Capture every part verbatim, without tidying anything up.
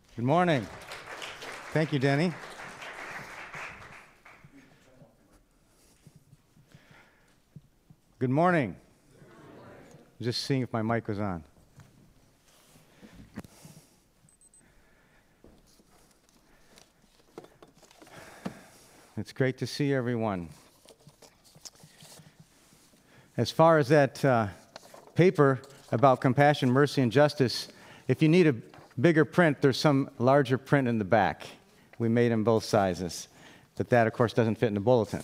Good morning. Thank you, Denny. Good morning. Just seeing if my mic was on. It's great to see everyone. As far as that uh, paper about compassion, mercy, and justice, if you need a bigger print, there's some larger print in the back. We made them both sizes. But that, of course, doesn't fit in the bulletin.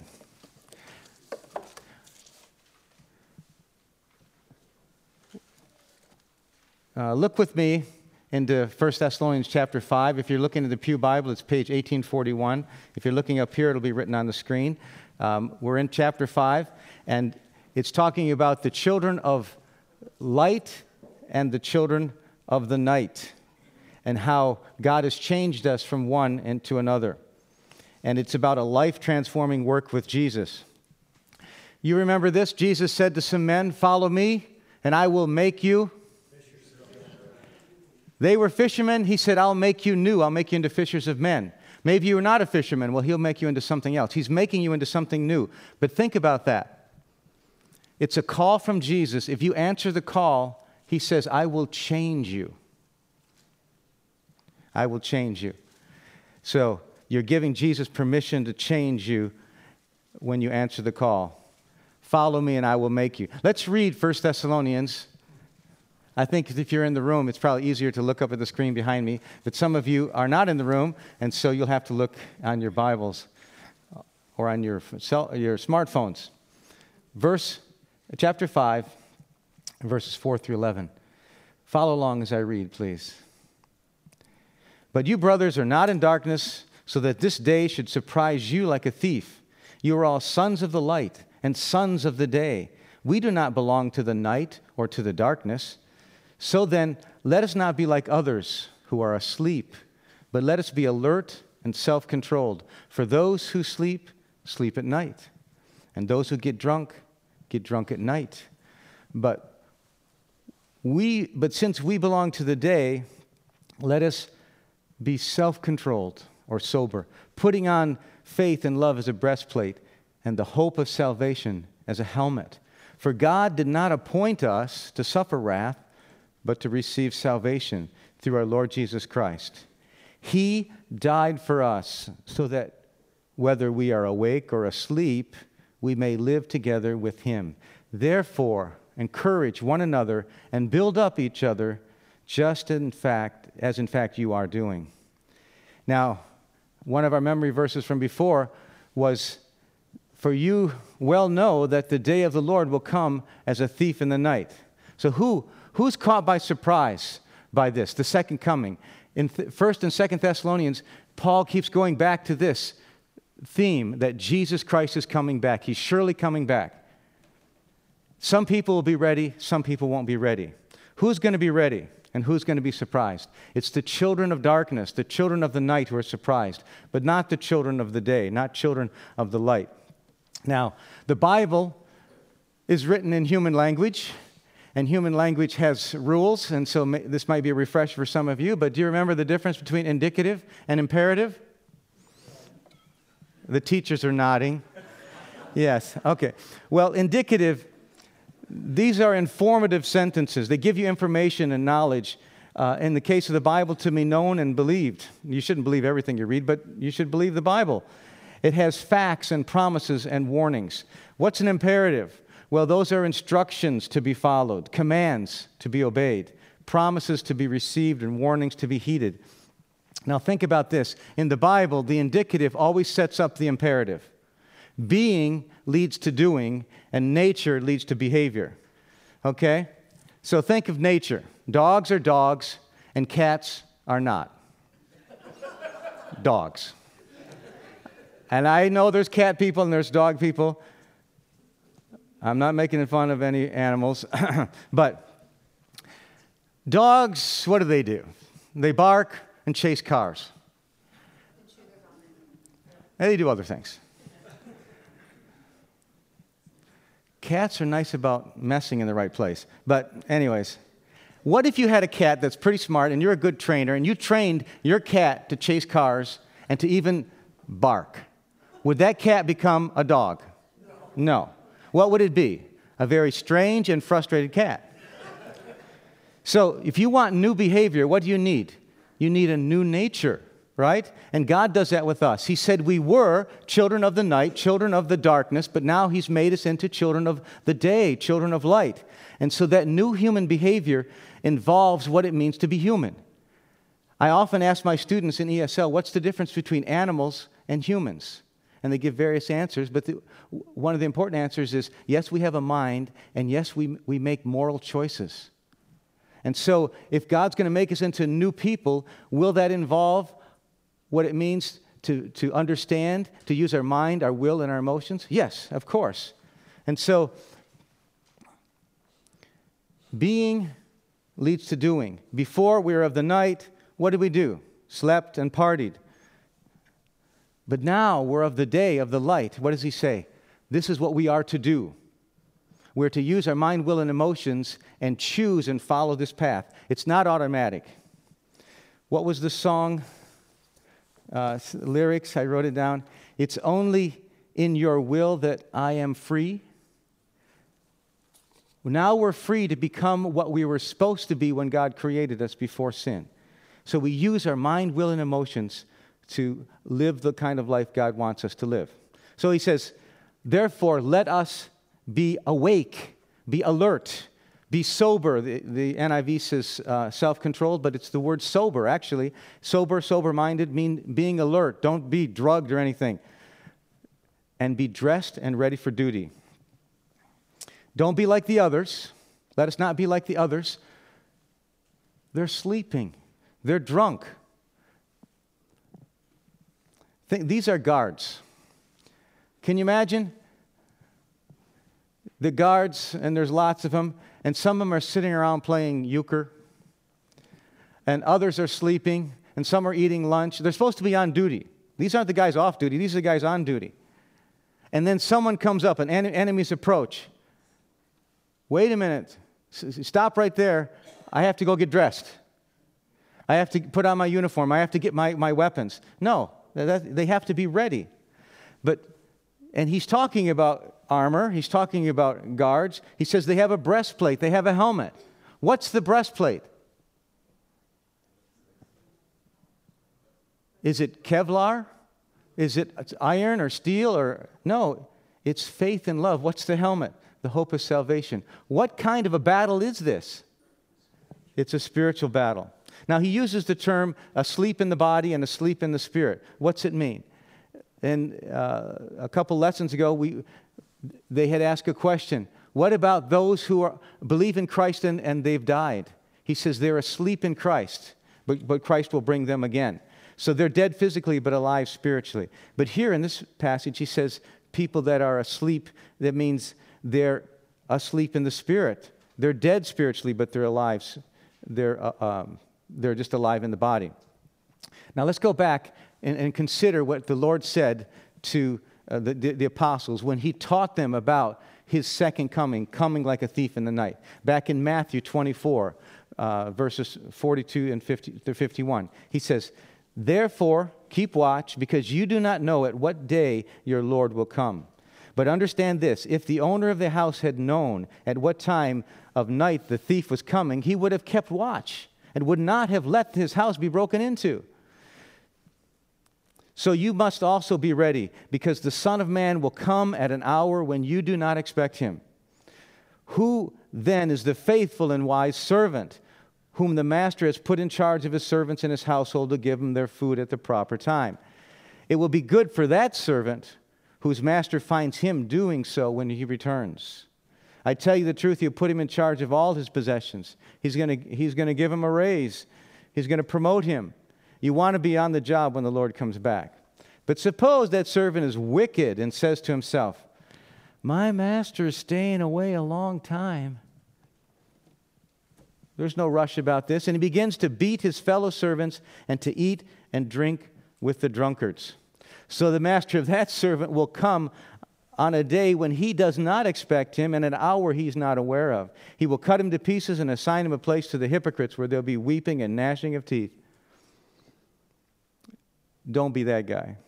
Uh, look with me into First Thessalonians chapter five. If you're looking at the Pew Bible, it's page eighteen forty-one. If you're looking up here, it'll be written on the screen. Um, we're in chapter five, and it's talking about the children of light and the children of the night, and how God has changed us from one into another. And it's about a life-transforming work with Jesus. You remember this? Jesus said to some men, "Follow me, and I will make you." They were fishermen. He said, "I'll make you new. I'll make you into fishers of men." Maybe you were not a fisherman. Well, he'll make you into something else. He's making you into something new. But think about that. It's a call from Jesus. If you answer the call, he says, "I will change you. I will change you." So you're giving Jesus permission to change you when you answer the call. Follow me and I will make you. Let's read First Thessalonians. I think if you're in the room, it's probably easier to look up at the screen behind me. But some of you are not in the room, and so you'll have to look on your Bibles or on your cell, your smartphones. Verse, chapter five, verses four through eleven. Follow along as I read, please. "But you, brothers, are not in darkness, so that this day should surprise you like a thief. You are all sons of the light and sons of the day. We do not belong to the night or to the darkness. So then, let us not be like others who are asleep, but let us be alert and self-controlled. For those who sleep, sleep at night. And those who get drunk, get drunk at night. But we, but since we belong to the day, let us be self-controlled or sober, putting on faith and love as a breastplate, and the hope of salvation as a helmet. For God did not appoint us to suffer wrath, but to receive salvation through our Lord Jesus Christ. He died for us so that whether we are awake or asleep, we may live together with him. Therefore, encourage one another and build up each other, just in fact, as in fact you are doing." Now, one of our memory verses from before was, "For you well know that the day of the Lord will come as a thief in the night." So who who's caught by surprise by this, the second coming? In th- First and Second Thessalonians, Paul keeps going back to this theme that Jesus Christ is coming back. He's surely coming back. Some people will be ready, some people won't be ready. Who's going to be ready and who's going to be surprised? It's the children of darkness, the children of the night who are surprised, but not the children of the day, not children of the light. Now, the Bible is written in human language, and human language has rules, and so may, this might be a refresh for some of you, but do you remember the difference between indicative and imperative? The teachers are nodding. Yes, okay. Well, indicative, these are informative sentences. They give you information and knowledge. Uh, in the case of the Bible, to be known and believed. You shouldn't believe everything you read, but you should believe the Bible. It has facts and promises and warnings. What's an imperative? Well, those are instructions to be followed, commands to be obeyed, promises to be received, and warnings to be heeded. Now think about this. In the Bible, the indicative always sets up the imperative. Being leads to doing, and nature leads to behavior. Okay? So think of nature. Dogs are dogs, and cats are not. Dogs. And I know there's cat people and there's dog people. I'm not making fun of any animals. But dogs, what do they do? They bark and chase cars. And they do other things. Cats are nice about messing in the right place. But anyways, what if you had a cat that's pretty smart and you're a good trainer and you trained your cat to chase cars and to even bark? Would that cat become a dog? No. What would it be? A very strange and frustrated cat. So if you want new behavior, what do you need? You need a new nature, right? And God does that with us. He said we were children of the night, children of the darkness, but now He's made us into children of the day, children of light. And so that new human behavior involves what it means to be human. I often ask my students in E S L, what's the difference between animals and humans? And they give various answers, but the, one of the important answers is, yes, we have a mind, and yes, we, we make moral choices. And so if God's going to make us into new people, will that involve what it means to, to understand, to use our mind, our will, and our emotions? Yes, of course. And so being leads to doing. Before we were of the night, what did we do? Slept and partied. But now we're of the day, of the light. What does he say? This is what we are to do. We're to use our mind, will, and emotions and choose and follow this path. It's not automatic. What was the song uh, lyrics? I wrote it down. It's only in your will that I am free. Now we're free to become what we were supposed to be when God created us before sin. So we use our mind, will, and emotions to live the kind of life God wants us to live. So he says, therefore, let us be awake, be alert, be sober. The, the N I V says uh, self-controlled, but it's the word sober, actually. Sober, sober-minded, mean being alert. Don't be drugged or anything. And be dressed and ready for duty. Don't be like the others. Let us not be like the others. They're sleeping. They're drunk. Think, these are guards. Can you imagine? The guards, and there's lots of them, and some of them are sitting around playing euchre, and others are sleeping, and some are eating lunch. They're supposed to be on duty. These aren't the guys off duty. These are the guys on duty. And then someone comes up, and en- enemies approach. Wait a minute. S- stop right there. I have to go get dressed. I have to put on my uniform. I have to get my, my weapons. No, that, they have to be ready. But, and he's talking about armor. He's talking about guards. He says they have a breastplate. They have a helmet. What's the breastplate? Is it Kevlar? Is it iron or steel? Or no, it's faith and love. What's the helmet? The hope of salvation. What kind of a battle is this? It's a spiritual battle. Now, he uses the term asleep in the body and asleep in the spirit. What's it mean? And uh, a couple lessons ago, we they had asked a question. What about those who are, believe in Christ and, and they've died? He says they're asleep in Christ, but, but Christ will bring them again. So they're dead physically, but alive spiritually. But here in this passage, he says people that are asleep, that means they're asleep in the spirit. They're dead spiritually, but they're alive. They're, uh, um, they're just alive in the body. Now let's go back and, and consider what the Lord said to uh, the, the, the apostles when he taught them about his second coming, coming like a thief in the night. Back in Matthew twenty-four, uh, verses forty-two and fifty through fifty-one, he says, therefore, keep watch, because you do not know at what day your Lord will come. But understand this, if the owner of the house had known at what time of night the thief was coming, he would have kept watch and would not have let his house be broken into. So you must also be ready, because the Son of Man will come at an hour when you do not expect him. Who then is the faithful and wise servant, whom the master has put in charge of his servants in his household to give them their food at the proper time? It will be good for that servant whose master finds him doing so when he returns. I tell you the truth, you put him in charge of all his possessions. He's going to he's going to give him a raise. He's going to promote him. You want to be on the job when the Lord comes back. But suppose that servant is wicked and says to himself, my master is staying away a long time. There's no rush about this. And he begins to beat his fellow servants and to eat and drink with the drunkards. So the master of that servant will come on a day when he does not expect him and an hour he's not aware of. He will cut him to pieces and assign him a place to the hypocrites where there'll be weeping and gnashing of teeth. Don't be that guy.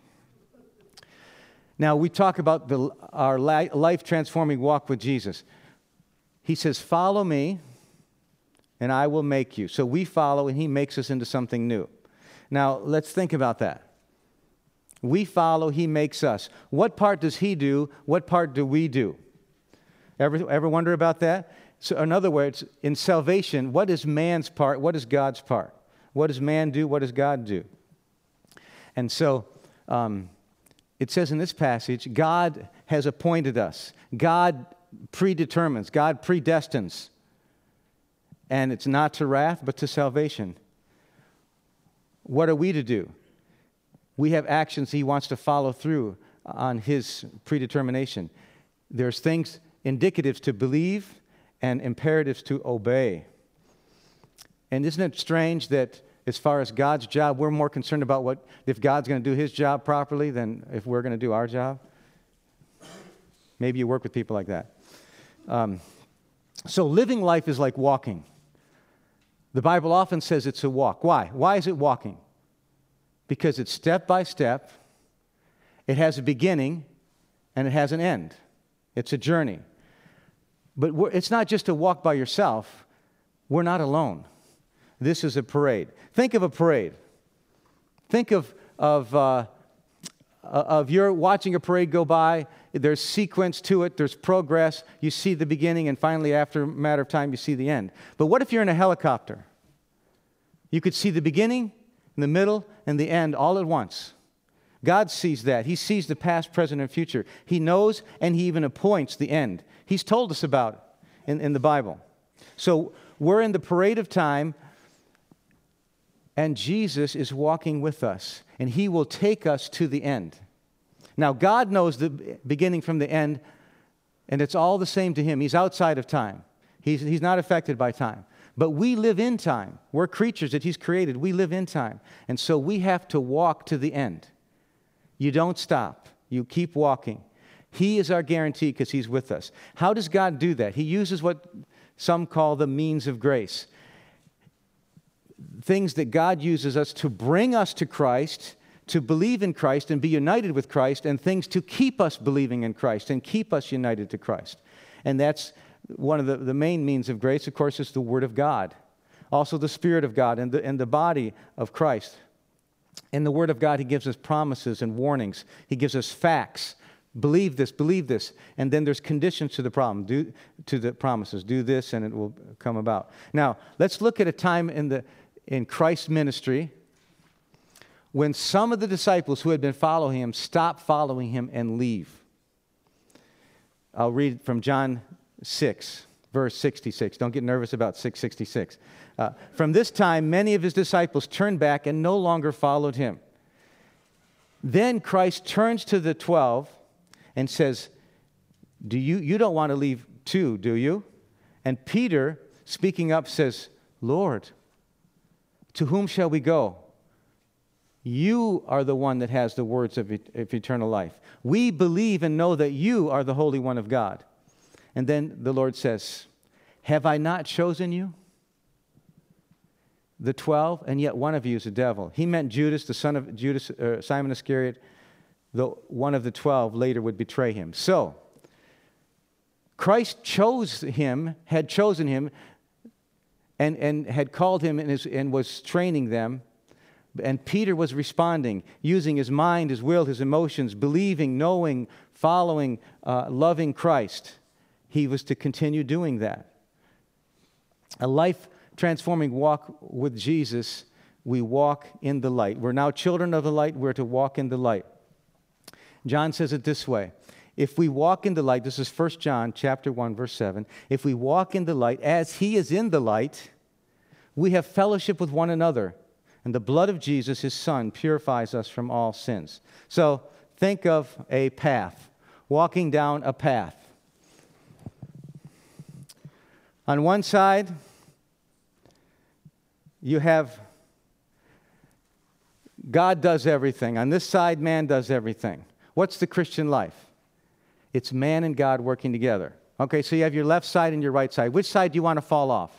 Now, we talk about the, our life-transforming walk with Jesus. He says, follow me, and I will make you. So we follow, and he makes us into something new. Now, let's think about that. We follow, he makes us. What part does he do? What part do we do? Ever, ever wonder about that? So in other words, in salvation, what is man's part? What is God's part? What does man do? What does God do? And so um, it says in this passage, God has appointed us. God predetermines. God predestines. And it's not to wrath, but to salvation. What are we to do? We have actions he wants to follow through on his predetermination. There's things, indicatives to believe and imperatives to obey. And isn't it strange that as far as God's job, we're more concerned about what if God's going to do his job properly than if we're going to do our job? Maybe you work with people like that. Um, so living life is like walking. The Bible often says it's a walk. Why? Why is it walking? Because it's step by step, it has a beginning, and it has an end. It's a journey. But it's not just a walk by yourself. We're not alone. This is a parade. Think of a parade. Think of, of, uh, of you're watching a parade go by. There's sequence to it. There's progress. You see the beginning, and finally, after a matter of time, you see the end. But what if you're in a helicopter? You could see the beginning, the middle, and the end all at once. God sees that. He sees the past, present, and future. He knows, and he even appoints the end. He's told us about it in, in the Bible. So we're in the parade of time, and Jesus is walking with us, and he will take us to the end. Now, God knows the beginning from the end, and it's all the same to him. He's outside of time. He's, he's not affected by time. But we live in time. We're creatures that he's created. We live in time. And so we have to walk to the end. You don't stop. You keep walking. He is our guarantee because he's with us. How does God do that? He uses what some call the means of grace. Things that God uses us to bring us to Christ, to believe in Christ and be united with Christ, and things to keep us believing in Christ and keep us united to Christ. And that's one of the, the main means of grace, of course, is the Word of God. Also the Spirit of God and the, and the body of Christ. In the Word of God, he gives us promises and warnings. He gives us facts. Believe this, believe this. And then there's conditions to the problem, do, to the promises. Do this and it will come about. Now, let's look at a time in, the, in Christ's ministry when some of the disciples who had been following him stopped following him and leave. I'll read from John six, verse sixty-six. Don't get nervous about six sixty-six. Uh, From this time, many of his disciples turned back and no longer followed him. Then Christ turns to the twelve and says, "Do you, you don't want to leave too, do you?" And Peter, speaking up, says, "Lord, to whom shall we go? You are the one that has the words of, et- of eternal life. We believe and know that you are the Holy One of God." And then the Lord says, "Have I not chosen you, the twelve, and yet one of you is a devil?" He meant Judas, the son of Judas, uh, Simon Iscariot, the one of the twelve later would betray him. So, Christ chose him, had chosen him, and, and had called him and, his, and was training them. And Peter was responding, using his mind, his will, his emotions, believing, knowing, following, uh, loving Christ. He was to continue doing that. A life-transforming walk with Jesus, we walk in the light. We're now children of the light. We're to walk in the light. John says it this way. If we walk in the light, this is First John chapter one, verse seven. If we walk in the light as he is in the light, we have fellowship with one another. And the blood of Jesus, his Son, purifies us from all sins. So think of a path, walking down a path. On one side, you have God does everything. On this side, man does everything. What's the Christian life? It's man and God working together. Okay, so you have your left side and your right side. Which side do you want to fall off?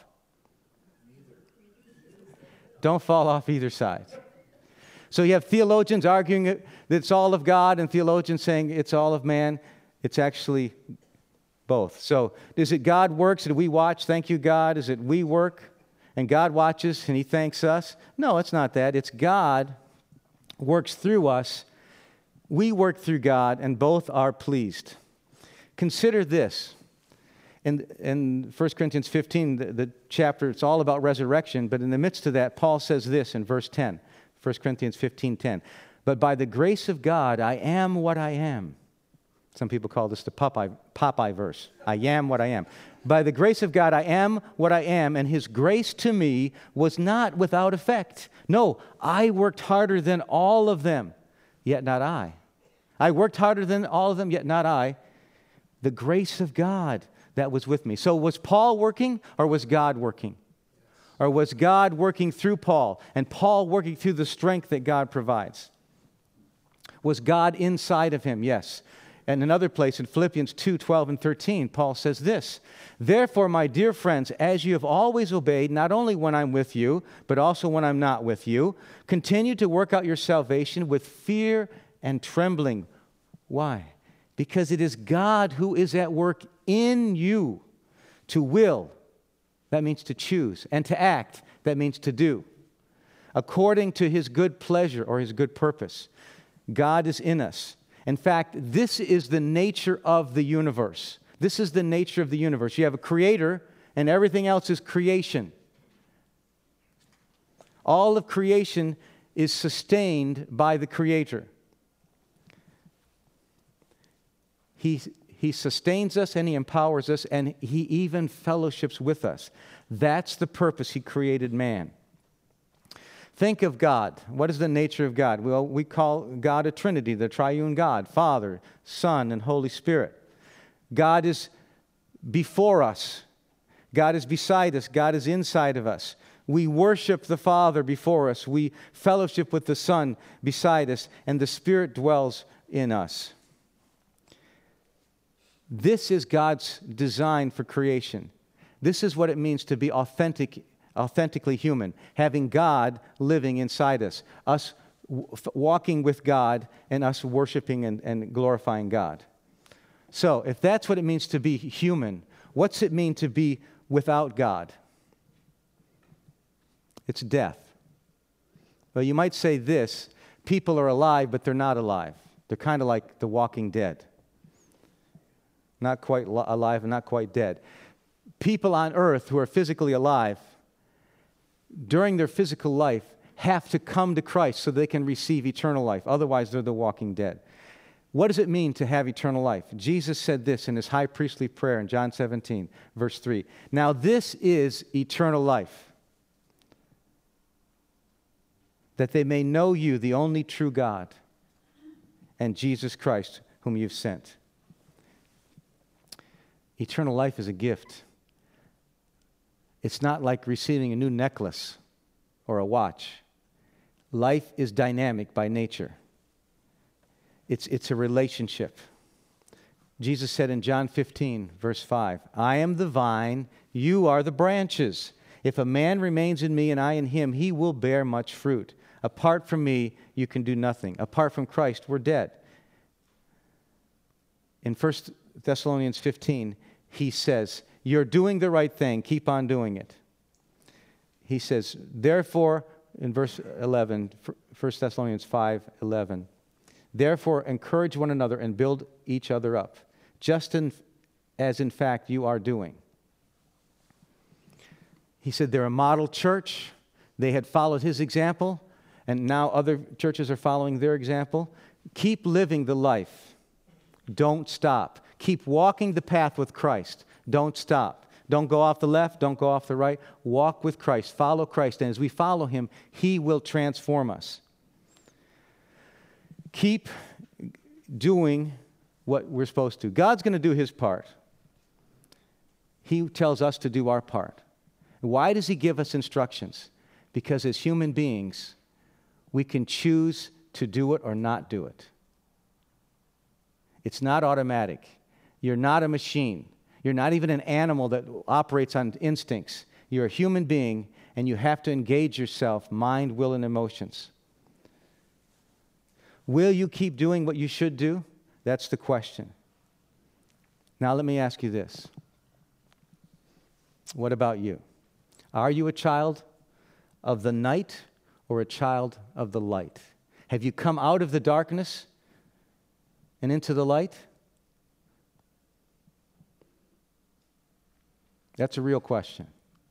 Don't fall off either side. So you have theologians arguing that it's all of God and theologians saying it's all of man. It's actually both. So is it God works and we watch, thank you God? Is it we work and God watches and he thanks us? No, it's not that. It's God works through us. We work through God and both are pleased. Consider this. In, in First Corinthians fifteen, the, the chapter, it's all about resurrection, but in the midst of that, Paul says this in verse ten, First Corinthians fifteen ten. But by the grace of God, I am what I am. Some people call this the Popeye, Popeye verse. I am what I am. By the grace of God, I am what I am, and his grace to me was not without effect. No, I worked harder than all of them, yet not I. I worked harder than all of them, yet not I. The grace of God that was with me. So was Paul working or was God working? Or was God working through Paul and Paul working through the strength that God provides? Was God inside of him? Yes. And another place in Philippians two, twelve and thirteen, Paul says this, therefore, my dear friends, as you have always obeyed, not only when I'm with you, but also when I'm not with you, continue to work out your salvation with fear and trembling. Why? Because it is God who is at work in you to will, that means to choose, and to act, that means to do, according to his good pleasure or his good purpose. God is in us. In fact, this is the nature of the universe. This is the nature of the universe. You have a creator, and everything else is creation. All of creation is sustained by the creator. He, he sustains us and he empowers us and he even fellowships with us. That's the purpose he created man. Think of God. What is the nature of God? Well, we call God a Trinity, the triune God, Father, Son, and Holy Spirit. God is before us. God is beside us. God is inside of us. We worship the Father before us. We fellowship with the Son beside us, and the Spirit dwells in us. This is God's design for creation. This is what it means to be authentic, authentically human, having God living inside us, us w- walking with God and us worshiping and, and glorifying God. So, if that's what it means to be human, what's it mean to be without God? It's death. Well, you might say this, people are alive, but they're not alive. They're kind of like the walking dead. Not quite alive and not quite dead. People on earth who are physically alive, during their physical life, have to come to Christ so they can receive eternal life. Otherwise, they're the walking dead. What does it mean to have eternal life? Jesus said this in his high priestly prayer in John seventeen, verse three. Now this is eternal life, that they may know you, the only true God, and Jesus Christ, whom you've sent. Eternal life is a gift. It's not like receiving a new necklace or a watch. Life is dynamic by nature. It's, it's a relationship. Jesus said in John fifteen, verse five, I am the vine, you are the branches. If a man remains in me and I in him, he will bear much fruit. Apart from me, you can do nothing. Apart from Christ, we're dead. In First Thessalonians fifteen, he says, you're doing the right thing. Keep on doing it. He says, therefore, in verse eleven, First Thessalonians five eleven, therefore encourage one another and build each other up, just in, as in fact you are doing. He said they're a model church. They had followed his example, and now other churches are following their example. Keep living the life. Don't stop. Keep walking the path with Christ. Don't stop. Don't go off the left. Don't go off the right. Walk with Christ. Follow Christ. And as we follow him, he will transform us. Keep doing what we're supposed to. God's going to do his part. He tells us to do our part. Why does he give us instructions? Because as human beings, we can choose to do it or not do it. It's not automatic. You're not a machine. You're not even an animal that operates on instincts. You're a human being, and you have to engage yourself, mind, will, and emotions. Will you keep doing what you should do? That's the question. Now let me ask you this. What about you? Are you a child of the night or a child of the light? Have you come out of the darkness and into the light? That's a real question.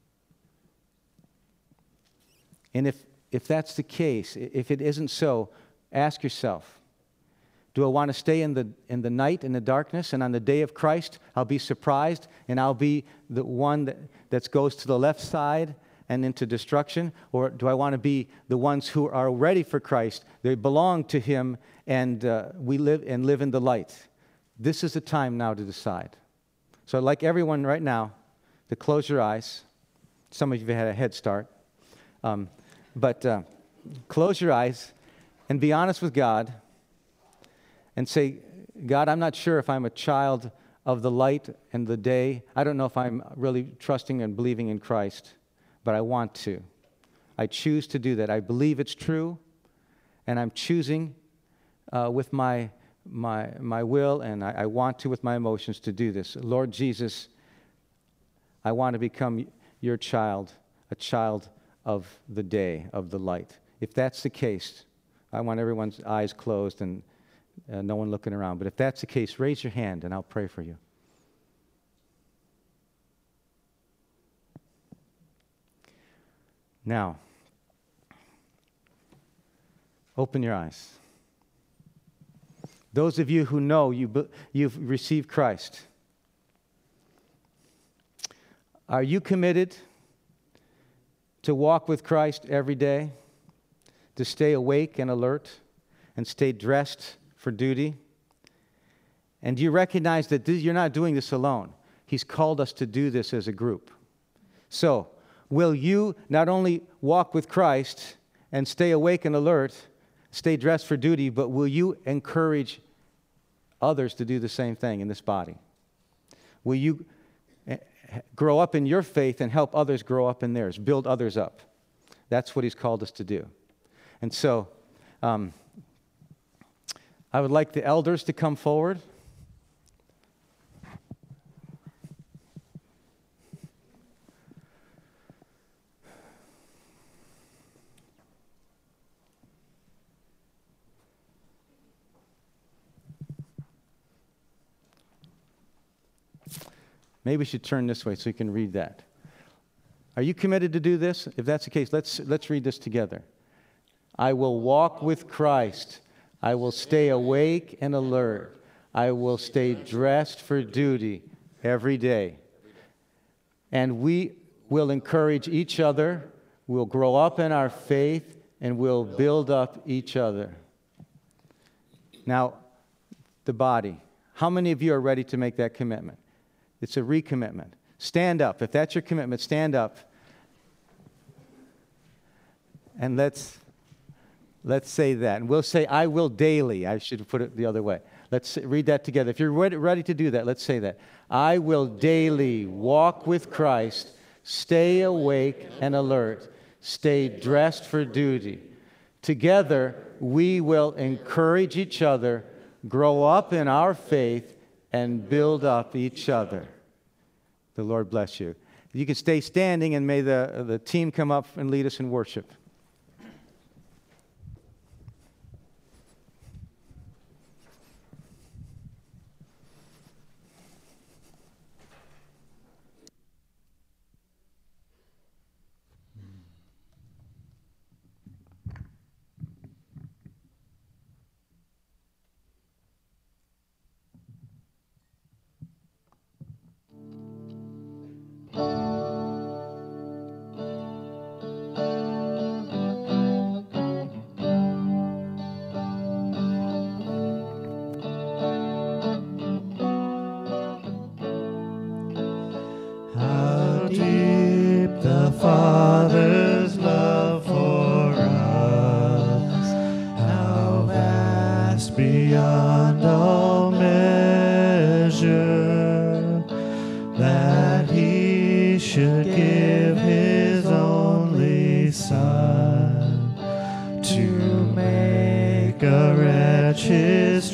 And if, if that's the case, if it isn't so, ask yourself, do I want to stay in the, in the night, in the darkness, and on the day of Christ, I'll be surprised, and I'll be the one that, that goes to the left side and into destruction? Or do I want to be the ones who are ready for Christ, they belong to Him, and uh, we live and live in the light? This is the time now to decide. So I'd like everyone right now to close your eyes. Some of you have had a head start. Um, but uh, close your eyes and be honest with God and say, God, I'm not sure if I'm a child of the light and the day. I don't know if I'm really trusting and believing in Christ, but I want to. I choose to do that. I believe it's true, and I'm choosing uh, with my, my, my will, and I, I want to with my emotions to do this. Lord Jesus, I want to become your child, a child of the day, of the light. If that's the case, I want everyone's eyes closed and uh, no one looking around. But if that's the case, raise your hand and I'll pray for you. Now, open your eyes. Those of you who know you, you've received Christ, are you committed to walk with Christ every day, to stay awake and alert, and stay dressed for duty? And do you recognize that this, you're not doing this alone? He's called us to do this as a group. So, will you not only walk with Christ and stay awake and alert, stay dressed for duty, but will you encourage others to do the same thing in this body? Will you grow up in your faith and help others grow up in theirs, build others up? That's what He's called us to do. And so, um, I would like the elders to come forward. Maybe we should turn this way so you can read that. Are you committed to do this? If that's the case, let's, let's read this together. I will walk with Christ. I will stay awake and alert. I will stay dressed for duty every day. And we will encourage each other. We'll grow up in our faith, and we'll build up each other. Now, the body. How many of you are ready to make that commitment? It's a recommitment. Stand up. If that's your commitment, stand up. And let's let's say that. And we'll say, I will daily. I should put it the other way. Let's read that together. If you're ready, ready to do that, let's say that. I will daily walk with Christ, stay awake and alert, stay dressed for duty. Together, we will encourage each other, grow up in our faith, and build up each other. The Lord bless you. You can stay standing, and may the, the team come up and lead us in worship. Father's love for us, how vast beyond all measure. to make a wretch his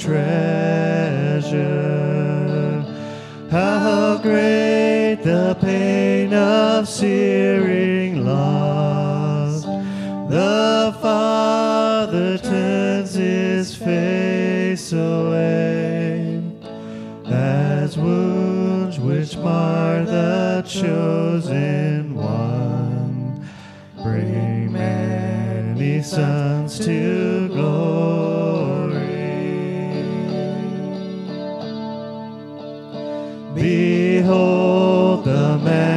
treasure. How great the pain of searing loss! The Father turns his face away, as wounds which mar the chosen one bring many sons to glory. Behold the man